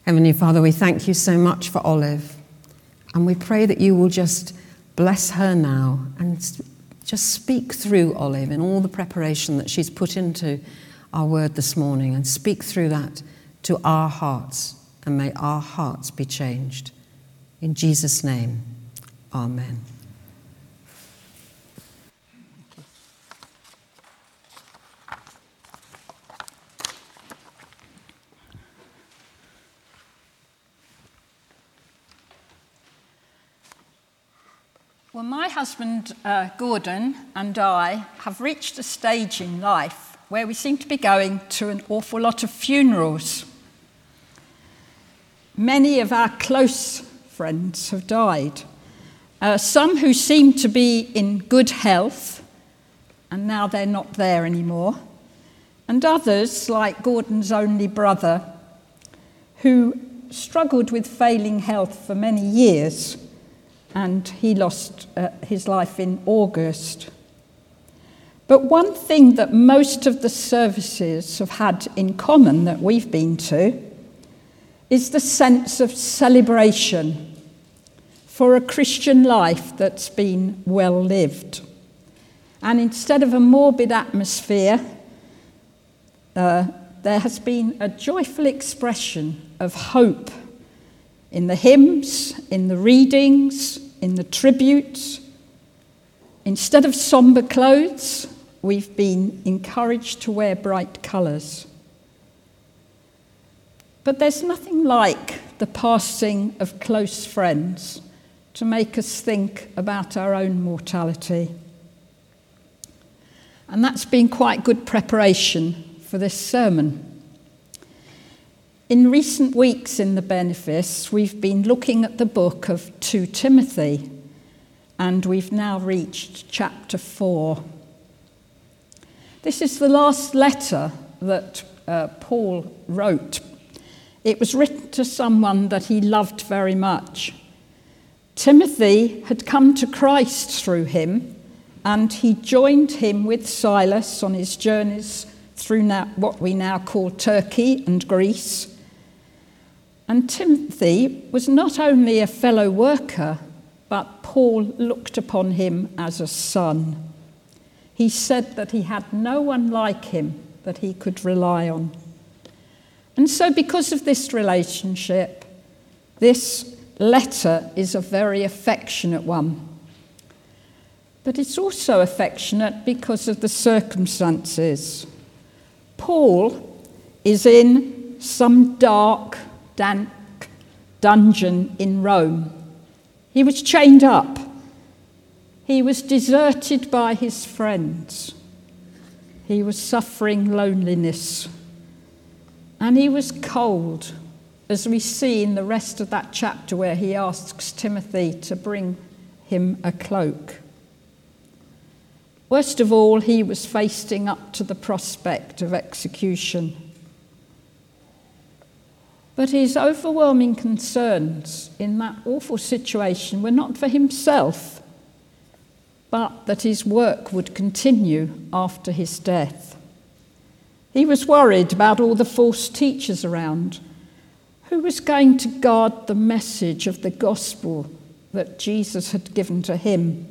Heavenly Father, we thank you so much for Olive, and we pray that you will just bless her now and just speak through Olive in all the preparation that she's put into our word this morning, and speak through that to our hearts, and may our hearts be changed. In Jesus' name, amen. Well, my husband, Gordon, and I have reached a stage in life where we seem to be going to an awful lot of funerals. Many of our close friends have died. Some who seemed to be in good health, and now they're not there anymore. And others, like Gordon's only brother, who struggled with failing health for many years, and he lost his life in August. But one thing that most of the services have had in common that we've been to is the sense of celebration for a Christian life that's been well lived. And instead of a morbid atmosphere, there has been a joyful expression of hope in the hymns, in the readings, in the tributes. Instead of somber clothes, we've been encouraged to wear bright colours. But there's nothing like the passing of close friends to make us think about our own mortality. And that's been quite good preparation for this sermon. In recent weeks in the benefice, we've been looking at the book of 2 Timothy, and we've now reached chapter 4. This is the last letter that Paul wrote. It was written to someone that he loved very much. Timothy had come to Christ through him, and he joined him with Silas on his journeys through what we now call Turkey and Greece. And Timothy was not only a fellow worker, but Paul looked upon him as a son. He said that he had no one like him that he could rely on. And so because of this relationship, this letter is a very affectionate one. But it's also affectionate because of the circumstances. Paul is in some dark, dank dungeon in Rome. He was chained up. He was deserted by his friends. He was suffering loneliness. And he was cold, as we see in the rest of that chapter where he asks Timothy to bring him a cloak. Worst of all, he was facing up to the prospect of execution. But his overwhelming concerns in that awful situation were not for himself, but that his work would continue after his death. He was worried about all the false teachers around. Who was going to guard the message of the gospel that Jesus had given to him?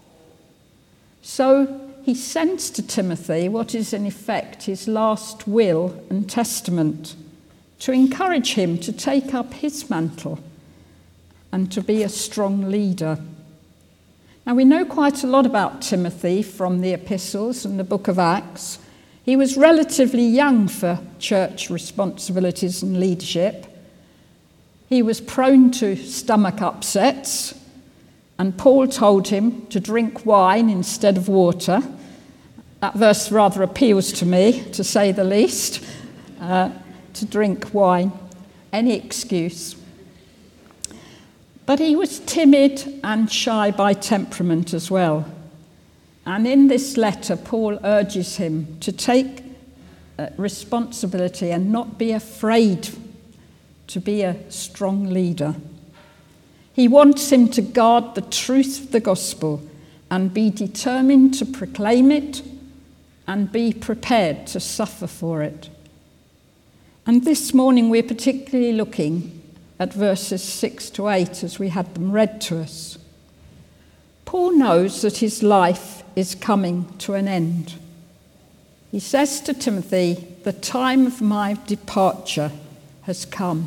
So he sends to Timothy what is in effect his last will and testament, to encourage him to take up his mantle and to be a strong leader. Now, we know quite a lot about Timothy from the epistles and the book of Acts. He was relatively young for church responsibilities and leadership. He was prone to stomach upsets, and Paul told him to drink wine instead of water. That verse rather appeals to me, to say the least. To drink wine, any excuse. But he was timid and shy by temperament as well. And in this letter, Paul urges him to take responsibility and not be afraid to be a strong leader. He wants him to guard the truth of the gospel and be determined to proclaim it and be prepared to suffer for it. And this morning we're particularly looking at verses 6 to 8 as we had them read to us. Paul knows that his life is coming to an end. He says to Timothy, "The time of my departure has come."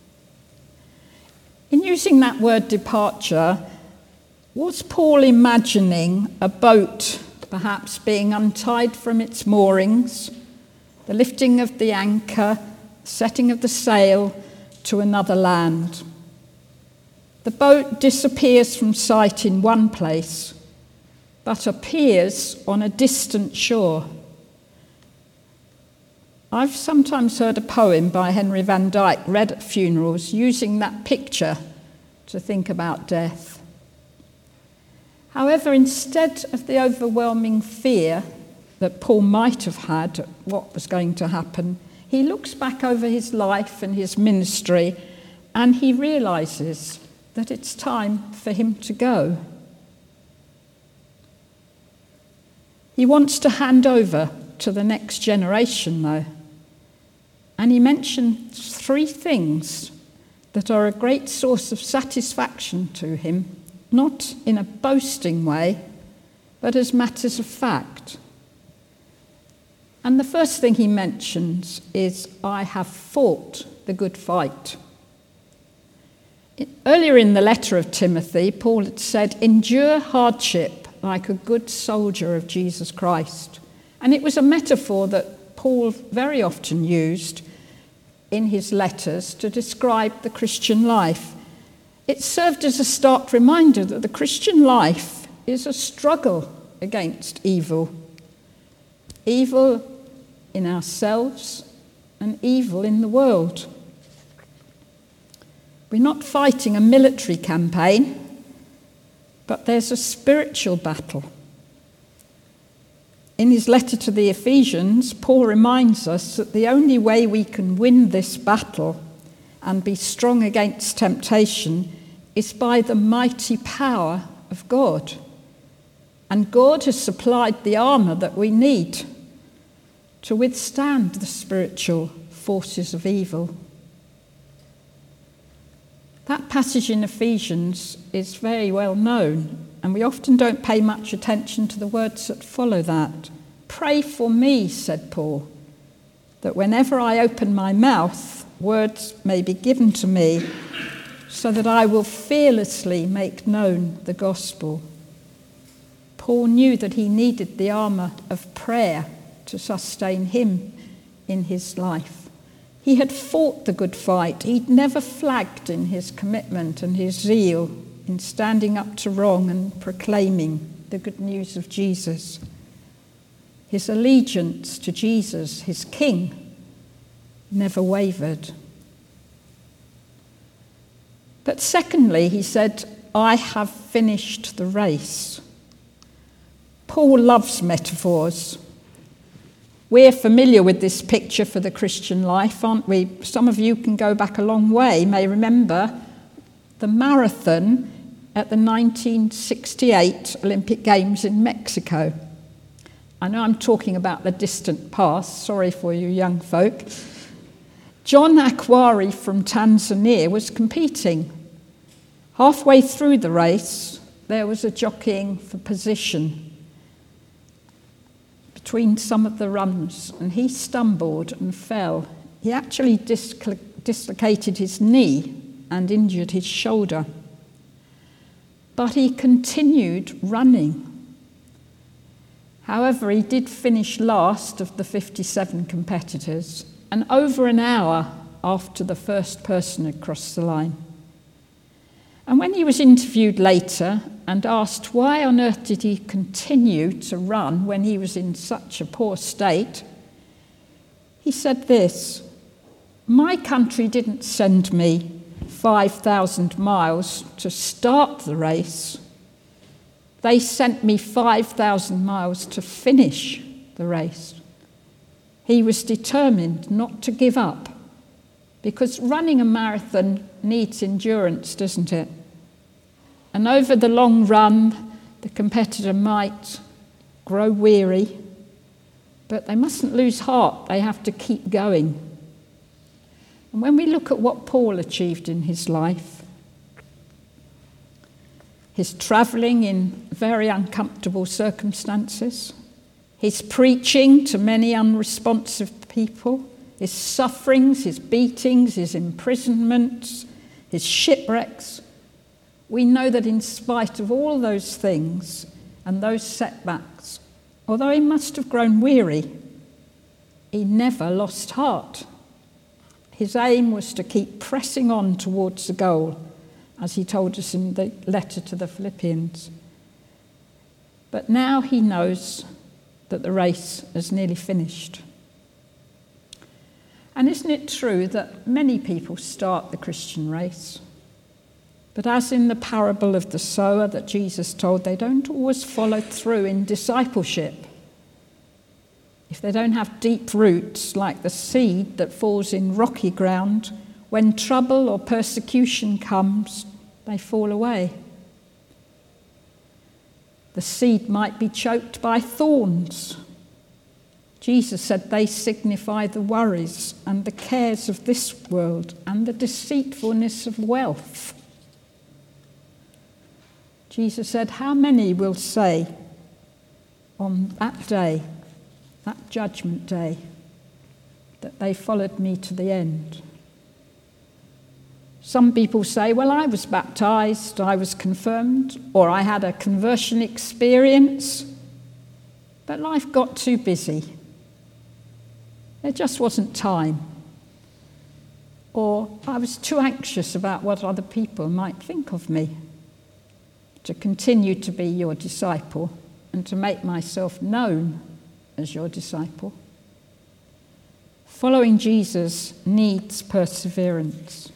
In using that word departure, was Paul imagining a boat perhaps being untied from its moorings, the lifting of the anchor, setting of the sail to another land? The boat disappears from sight in one place, but appears on a distant shore. I've sometimes heard a poem by Henry van Dyke read at funerals using that picture to think about death. However, instead of the overwhelming fear that Paul might have had at what was going to happen, he looks back over his life and his ministry and he realises that it's time for him to go. He wants to hand over to the next generation, though. And he mentions three things that are a great source of satisfaction to him, not in a boasting way, but as matters of fact. And the first thing he mentions is, "I have fought the good fight." Earlier in the letter of Timothy, Paul had said, "Endure hardship like a good soldier of Jesus Christ." And it was a metaphor that Paul very often used in his letters to describe the Christian life. It served as a stark reminder that the Christian life is a struggle against evil. Evil in ourselves and evil in the world. We're not fighting a military campaign, but there's a spiritual battle. In his letter to the Ephesians, Paul reminds us that the only way we can win this battle and be strong against temptation is by the mighty power of God. And God has supplied the armour that we need to withstand the spiritual forces of evil. That passage in Ephesians is very well known, and we often don't pay much attention to the words that follow that. "Pray for me," said Paul, "that whenever I open my mouth, words may be given to me, so that I will fearlessly make known the gospel." Paul knew that he needed the armour of prayer to sustain him in his life. He had fought the good fight. He'd never flagged in his commitment and his zeal in standing up to wrong and proclaiming the good news of Jesus. His allegiance to Jesus, his King, never wavered. But secondly, he said, "I have finished the race." Paul loves metaphors. We're familiar with this picture for the Christian life, aren't we? Some of you can go back a long way, may remember the marathon at the 1968 Olympic Games in Mexico. I know I'm talking about the distant past, sorry for you young folk. John Akwari from Tanzania was competing. Halfway through the race, there was a jockeying for position between some of the runs, and he stumbled and fell. He actually dislocated his knee and injured his shoulder. But he continued running. However, he did finish last of the 57 competitors, and over an hour after the first person had crossed the line. And when he was interviewed later and asked why on earth did he continue to run when he was in such a poor state, he said this: "My country didn't send me 5,000 miles to start the race. They sent me 5,000 miles to finish the race." He was determined not to give up, because running a marathon needs endurance, doesn't it? And over the long run, the competitor might grow weary, but they mustn't lose heart. They have to keep going. And when we look at what Paul achieved in his life, his travelling in very uncomfortable circumstances, his preaching to many unresponsive people, his sufferings, his beatings, his imprisonments, his shipwrecks, we know that in spite of all those things and those setbacks, although he must have grown weary, he never lost heart. His aim was to keep pressing on towards the goal, as he told us in the letter to the Philippians. But now he knows that the race is nearly finished. And isn't it true that many people start the Christian race, but as in the parable of the sower that Jesus told, they don't always follow through in discipleship? If they don't have deep roots, like the seed that falls in rocky ground, when trouble or persecution comes, they fall away. The seed might be choked by thorns. Jesus said they signify the worries and the cares of this world and the deceitfulness of wealth. Jesus said, how many will say on that day, that judgment day, that they followed me to the end? Some people say, well, I was baptized, I was confirmed, or I had a conversion experience, but life got too busy. There just wasn't time. Or I was too anxious about what other people might think of me to continue to be your disciple and to make myself known as your disciple. Following Jesus needs perseverance.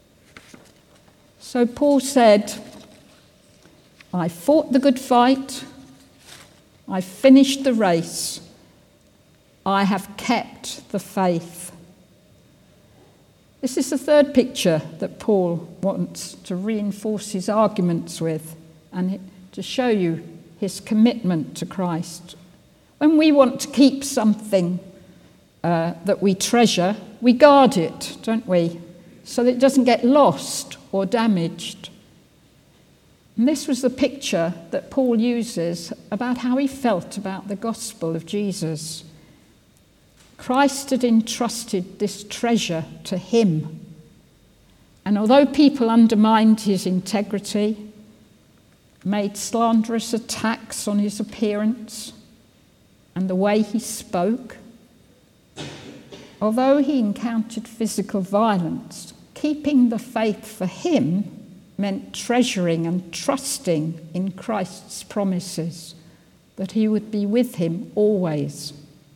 So Paul said, I fought the good fight, I finished the race, I have kept the faith. This is the third picture that Paul wants to reinforce his arguments with and to show you his commitment to Christ. When we want to keep something that we treasure, we guard it, don't we? So that it doesn't get lost or damaged. And this was the picture that Paul uses about how he felt about the gospel of Jesus. Christ had entrusted this treasure to him. And although people undermined his integrity, made slanderous attacks on his appearance and the way he spoke, although he encountered physical violence, keeping the faith for him meant treasuring and trusting in Christ's promises that he would be with him always.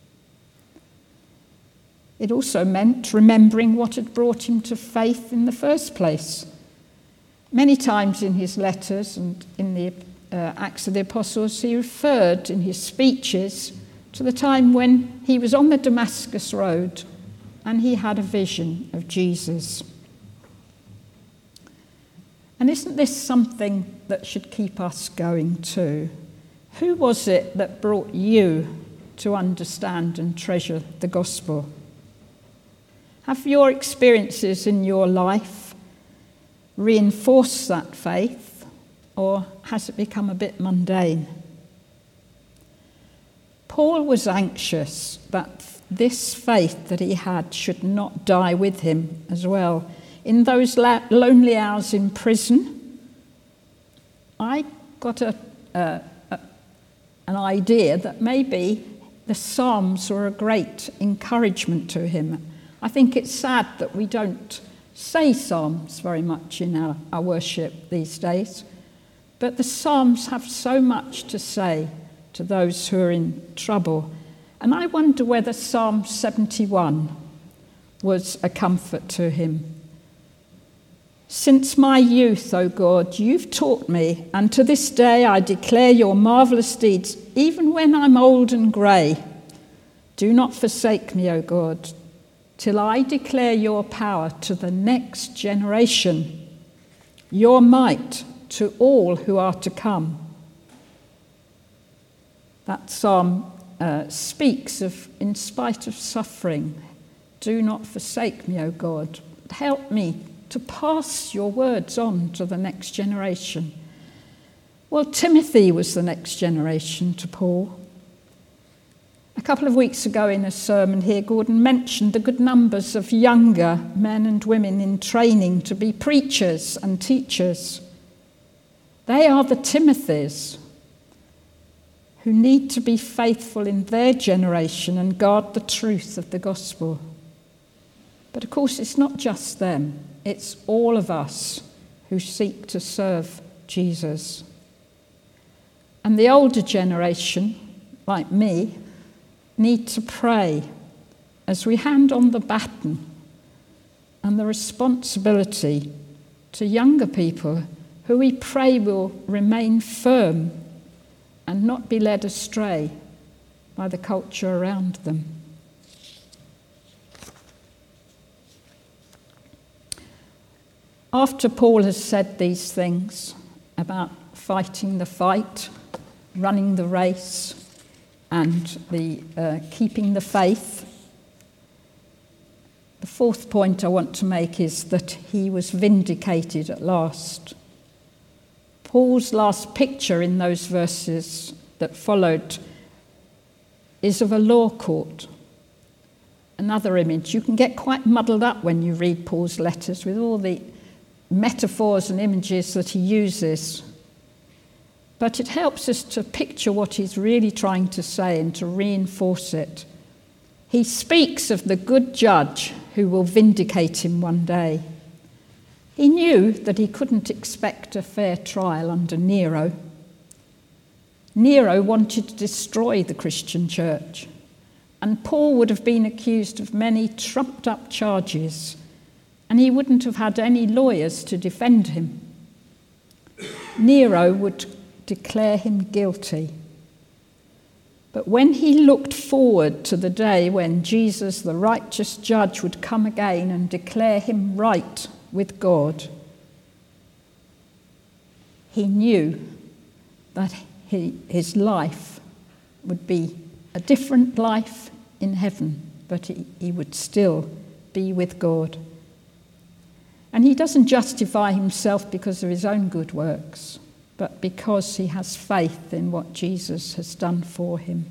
It also meant remembering what had brought him to faith in the first place. Many times in his letters and in the Acts of the Apostles, he referred in his speeches to the time when he was on the Damascus Road and he had a vision of Jesus. And isn't this something that should keep us going too? Who was it that brought you to understand and treasure the gospel? Have your experiences in your life reinforced that faith, or has it become a bit mundane? Paul was anxious that this faith that he had should not die with him as well. In those lonely hours in prison, I got an idea that maybe the Psalms were a great encouragement to him. I think it's sad that we don't say Psalms very much in our worship these days, but the Psalms have so much to say to those who are in trouble. And I wonder whether Psalm 71 was a comfort to him. Since my youth, O God, you've taught me, and to this day I declare your marvellous deeds, even when I'm old and grey. Do not forsake me, O God, till I declare your power to the next generation, your might to all who are to come. That psalm speaks of, in spite of suffering, do not forsake me, O God. help me to pass your words on to the next generation. Well, Timothy was the next generation to Paul. A couple of weeks ago in a sermon here, Gordon mentioned the good numbers of younger men and women in training to be preachers and teachers. They are the Timothys who need to be faithful in their generation and guard the truth of the gospel. But of course, it's not just them. It's all of us who seek to serve Jesus. And the older generation, like me, need to pray as we hand on the baton and the responsibility to younger people who we pray will remain firm and not be led astray by the culture around them. After Paul has said these things about fighting the fight, running the race, and the keeping the faith, the fourth point I want to make is that he was vindicated at last. Paul's last picture in those verses that followed is of a law court. Another image. You can get quite muddled up when you read Paul's letters with all the metaphors and images that he uses. But it helps us to picture what he's really trying to say and to reinforce it. He speaks of the good judge who will vindicate him one day. He knew that he couldn't expect a fair trial under Nero. Nero wanted to destroy the Christian church, and Paul would have been accused of many trumped-up charges, and he wouldn't have had any lawyers to defend him. Nero would declare him guilty. But when he looked forward to the day when Jesus, the righteous judge, would come again and declare him right with God, he knew that his life would be a different life in heaven, but he would still be with God. And he doesn't justify himself because of his own good works, but because he has faith in what Jesus has done for him.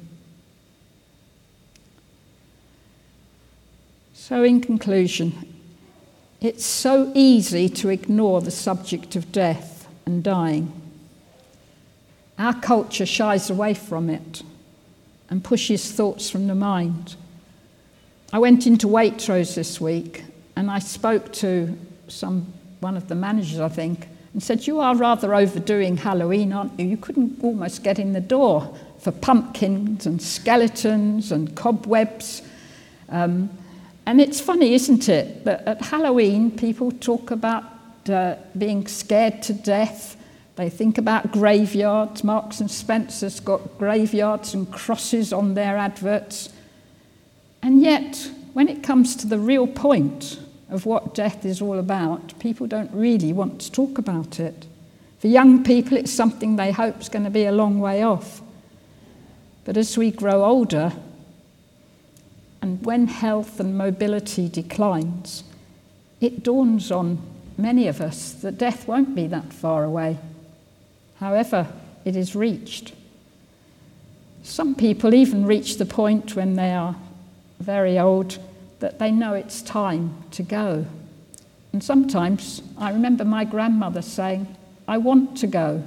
So in conclusion, it's so easy to ignore the subject of death and dying. Our culture shies away from it and pushes thoughts from the mind. I went into Waitrose this week and I spoke to one of the managers, I think, and said, "You are rather overdoing Halloween, aren't you? You couldn't almost get in the door for pumpkins and skeletons and cobwebs." And it's funny, isn't it, that at Halloween people talk about being scared to death. They think about graveyards. Marks and Spencer's got graveyards and crosses on their adverts. And yet, when it comes to the real point of what death is all about, people don't really want to talk about it. For young people, it's something they hope is going to be a long way off. But as we grow older, and when health and mobility declines, it dawns on many of us that death won't be that far away, however it is reached. Some people even reach the point when they are very old that they know it's time to go. And sometimes I remember my grandmother saying, "I want to go."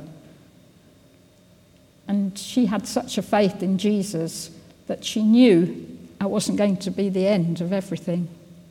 And she had such a faith in Jesus that she knew I wasn't going to be the end of everything.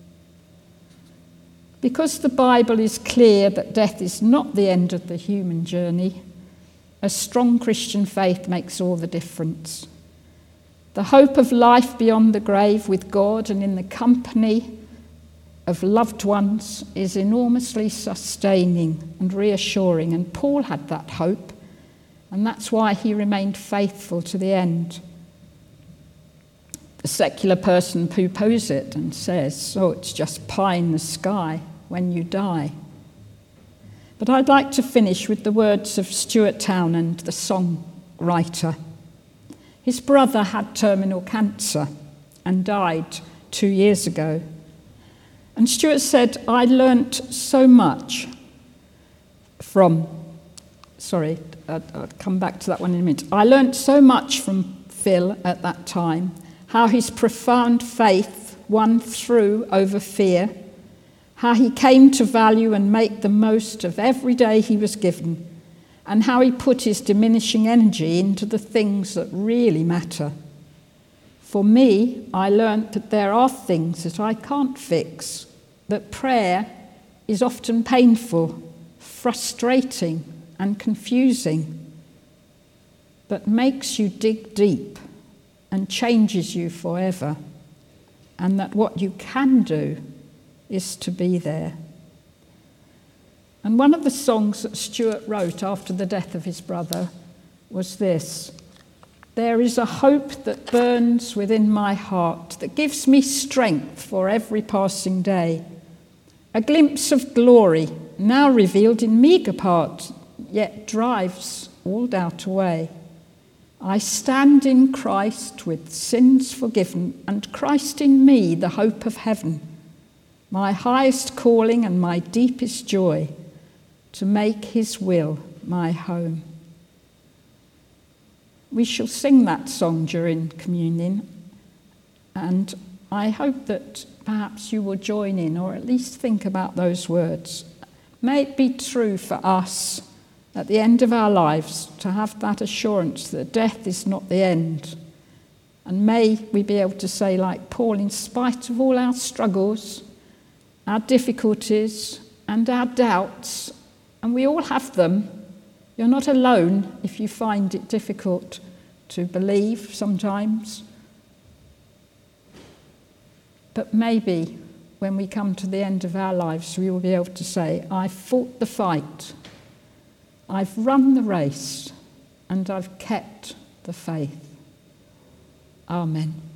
Because the Bible is clear that death is not the end of the human journey, a strong Christian faith makes all the difference. The hope of life beyond the grave with God and in the company of loved ones is enormously sustaining and reassuring, and Paul had that hope, and that's why he remained faithful to the end. The secular person poo-poos it and says, "Oh, it's just pie in the sky when you die." But I'd like to finish with the words of Stuart Townend, the songwriter. His brother had terminal cancer and died 2 years ago. And Stuart said, I learnt so much from, I'll come back to that one in a minute. I learnt so much from Phil at that time, how his profound faith won through over fear, how he came to value and make the most of every day he was given, and how he put his diminishing energy into the things that really matter. For me, I learnt that there are things that I can't fix, that prayer is often painful, frustrating, and confusing, but makes you dig deep and changes you forever, and that what you can do is to be there. And one of the songs that Stuart wrote after the death of his brother was this: there is a hope that burns within my heart that gives me strength for every passing day, a glimpse of glory now revealed in meagre part, yet drives all doubt away. I stand in Christ with sins forgiven, and Christ in me the hope of heaven, my highest calling and my deepest joy, to make his will my home. We shall sing that song during communion, and I hope that perhaps you will join in, or at least think about those words. May it be true for us at the end of our lives to have that assurance that death is not the end. And may we be able to say, like Paul, in spite of all our struggles, our difficulties, and our doubts, and we all have them, you're not alone if you find it difficult to believe sometimes. But maybe when we come to the end of our lives, we will be able to say, I've fought the fight, I've run the race, and I've kept the faith. Amen.